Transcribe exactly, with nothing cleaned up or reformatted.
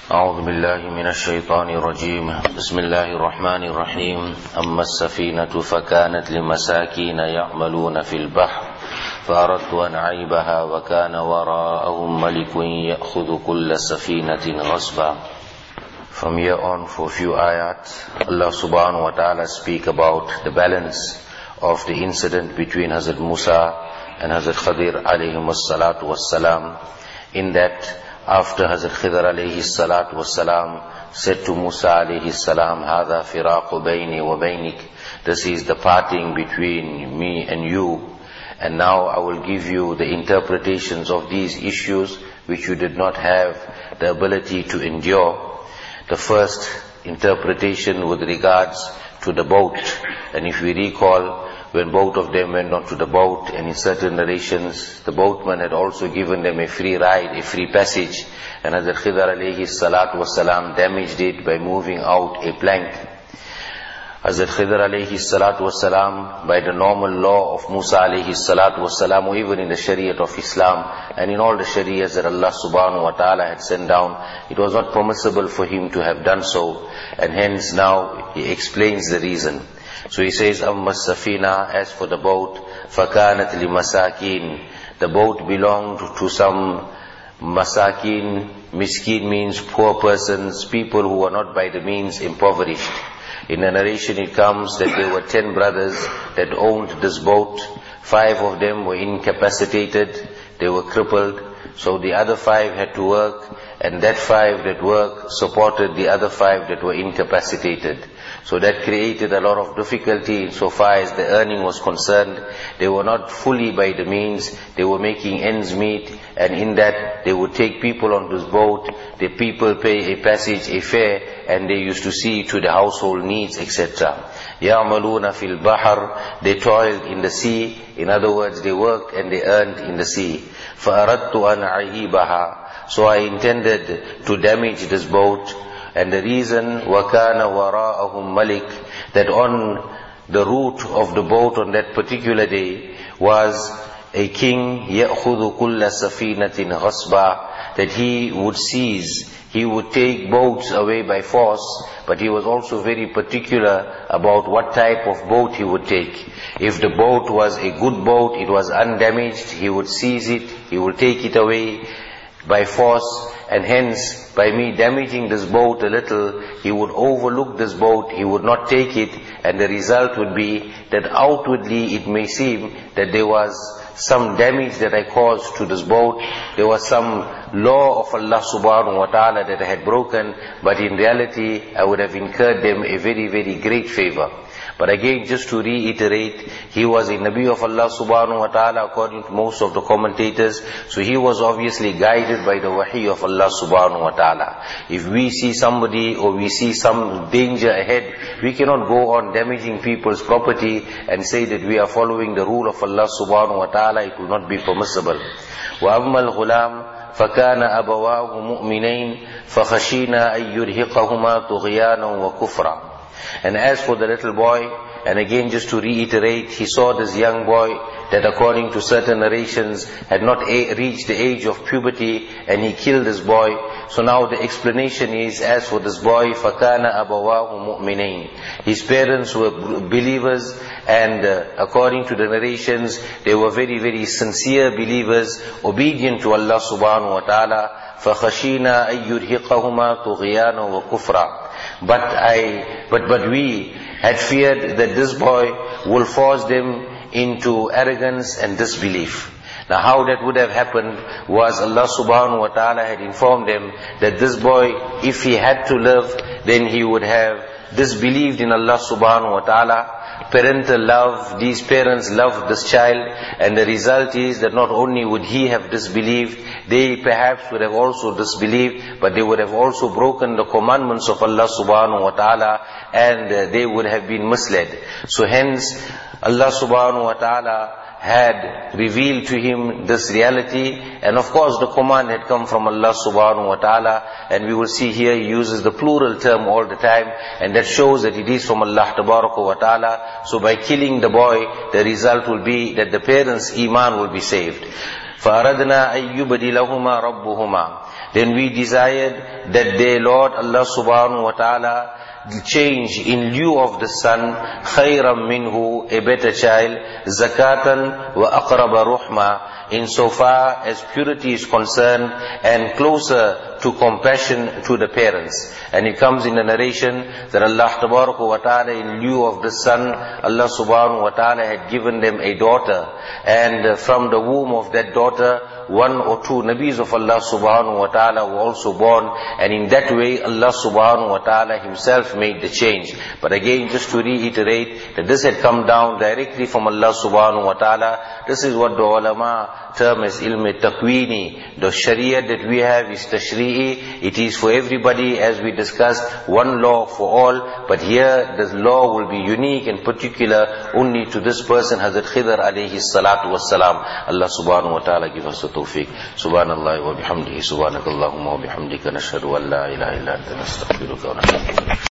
أعوذ بالله من الشيطان الرجيم بسم الله الرحمن الرحيم أما السفينة فكانت لمساكين يعملون في البحر فأردت أن أعيبها وكان وراءهم ملك يأخذ كل سفينة غصبا. From here on for a few ayat, Allah subhanahu wa ta'ala speak about the balance of the incident between Hazrat Musa and Hazrat Khadir alayhim as-salatu was-salam, in that after Hazrat Khidr alayhi salatu wassalam said to Musa alayhi salam, Hada firaqu bayni wa baynik, this is the parting between me and you, and now I will give you the interpretations of these issues which you did not have the ability to endure. The first interpretation with regards to the boat, and if we recall, when both of them went onto the boat, and in certain narrations, the boatman had also given them a free ride, a free passage, and Hazrat Khidr alayhi salatu wasalam damaged it by moving out a plank. Hazrat Khidr alayhi salatu wasalam, by the normal law of Musa alayhi salatu wasalam, or even in the Shariat of Islam, and in all the Shariahs that Allah subhanahu wa ta'ala had sent down, it was not permissible for him to have done so, and hence now he explains the reason. So he says, Amma Safina, as for the boat, Fakanat li Masakin, the boat belonged to some Masakin. Miskin means poor persons, people who were not by the means impoverished. In the narration it comes that there were ten brothers that owned this boat. Five of them were incapacitated, they were crippled, so the other five had to work, and that five that worked supported the other five that were incapacitated. So that created a lot of difficulty so far as the earning was concerned. They were not fully by the means, they were making ends meet, and in that they would take people on this boat, the people pay a passage, a fare, and they used to see to the household needs, et cetera. يَعْمَلُونَ فِي الْبَحْرِ, they toiled in the sea, in other words they worked and they earned in the sea. فَأَرَدْتُ أَنْ أَعِيبَهَا, so I intended to damage this boat. And the reason, وَكَانَ وَرَاءَهُمْ مَلِكٌ, that on the route of the boat on that particular day was a king, يَأْخُذُ كُلَّ سَفِينَةٍ غَصْبًا, that he would seize, he would take boats away by force, but he was also very particular about what type of boat he would take. If the boat was a good boat, it was undamaged, he would seize it, he would take it away by force, and hence, by me damaging this boat a little, he would overlook this boat, he would not take it, and the result would be that outwardly it may seem that there was some damage that I caused to this boat, there was some law of Allah subhanahu wa ta'ala that I had broken, but in reality I would have incurred them a very, very great favor. But again, just to reiterate, he was a Nabi of Allah subhanahu wa ta'ala according to most of the commentators, so he was obviously guided by the wahi of Allah subhanahu wa ta'ala. If we see somebody or we see some danger ahead, we cannot go on damaging people's property and say that we are following the rule of Allah subhanahu wa ta'ala. It will not be permissible. وَأَمَّا الْغُلَامِ فَكَانَ أَبَوَاهُ مُؤْمِنَيْنِ فَخَشِينَا أَن يُرْهِقَهُمَا طُغْيَانًا وَكُفْرًا. And as for the little boy, and again just to reiterate, he saw this young boy that according to certain narrations had not a- reached the age of puberty, and he killed this boy. So now the explanation is, as for this boy, فَكَانَ أَبَوَاهُ مُؤْمِنَيْنِ, his parents were believers, and uh, according to the narrations, they were very, very sincere believers, obedient to Allah subhanahu wa ta'ala. فَخَشِينَا أَن يُرْهِقَهُمَا طُغْيَانًا وَكُفْرًا. But I, but, but we had feared that this boy will force them into arrogance and disbelief. Now how that would have happened was Allah subhanahu wa ta'ala had informed them that this boy, if he had to live, then he would have disbelieved in Allah subhanahu wa ta'ala. Parental love, these parents loved this child, and the result is that not only would he have disbelieved, they perhaps would have also disbelieved, but they would have also broken the commandments of Allah subhanahu wa ta'ala, and uh, they would have been misled. So hence, Allah subhanahu wa ta'ala had revealed to him this reality, and of course the command had come from Allah subhanahu wa ta'ala, and we will see here he uses the plural term all the time, and that shows that it is from Allah tabaraka wa ta'ala. So by killing the boy, the result will be that the parents' iman will be saved. فَأَرَدْنَا أَن يُبْدِلَهُمَا رَبُّهُمَا. then we desired that their Lord Allah subhanahu wa ta'ala change in lieu of the son khayran minhu, a better child, zakatan wa aqraba ruhma, insofar as purity is concerned and closer to compassion to the parents. And it comes in the narration that Allah tabaraka wa ta'ala, in lieu of the son, Allah subhanahu wa ta'ala had given them a daughter, and from the womb of that daughter one or two Nabis of Allah subhanahu wa ta'ala were also born, and in that way Allah subhanahu wa ta'ala himself made the change. But again, just to reiterate that this had come down directly from Allah subhanahu wa ta'ala. This is what the ulama term as ilm taqweeni. The sharia that we have is tashri'i. It is for everybody, as we discussed, one law for all, but here the law will be unique and particular only to this person, Hazrat Khidr alayhi salatu wassalam. Allah subhanahu wa ta'ala give us the tawfiq. Subhanallah wa bihamdihi, subhanakallahumma wa bihamdika, nashhadu an la ilaha illa anta, nastaghfiruka wa natubu ilayk.